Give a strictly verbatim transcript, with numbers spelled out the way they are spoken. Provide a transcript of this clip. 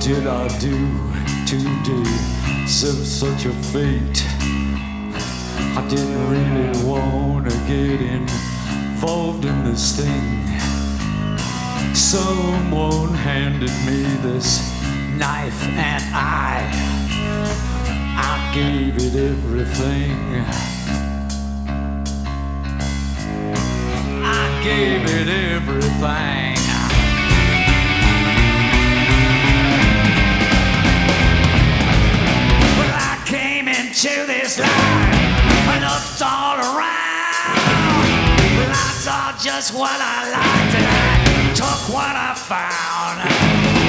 did I do to deserve such a fate? I didn't really want to get involved in this thing. Someone handed me this knife and I I gave it everything. I gave it everything. Well, I came into this life, I looked all around. Well, I saw just what I liked and I took what I found.